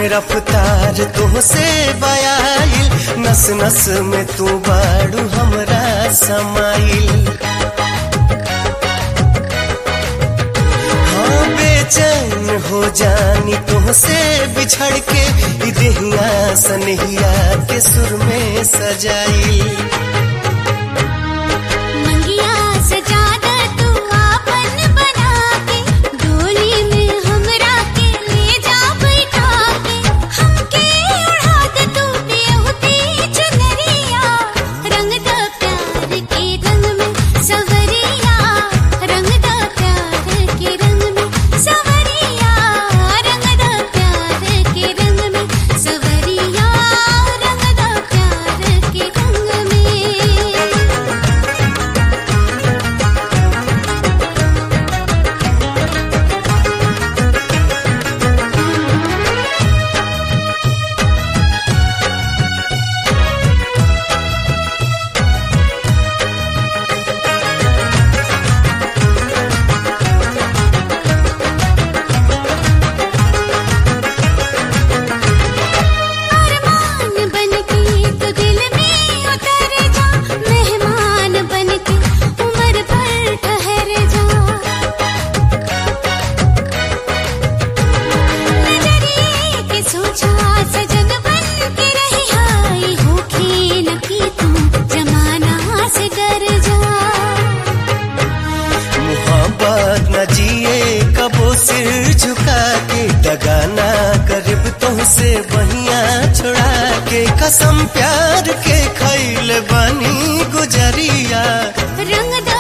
रफ्तार तुहसे बयाइल, नस नस में तू बाड़ू हमरा समाइल। हाँ बेचैन हो जानी तुहसे बिछड़ के, देहिया सनहिया के सुर में सजाइल। मंगिया सजा दे तू आपन बना के, डोली में हमरा के ले जा बैठा के, हमके उड़ा दे तू बेहुदी चुनरिया, रंग दा प्यार के रंग में सवरिया, रंग दा प्यार के रंग में सवरिया, रंग दा प्यार के रंग में सवरिया, रंग दा प्यार के रंग में। अरमान बनके तो दिल में उतर जा, मेहमान बनके उम्र भर ठहर जा। नजरिए के सोचा सजन बनके रही हाय, होखे न कि तुम जमाना से डर जा। मोहब्बत न जिए कबो सिर झुका के, दगा ना करब तुमसे बहिया छोड़ा के, कसम प्यार के खैल बनी गुजरिया। रंग दा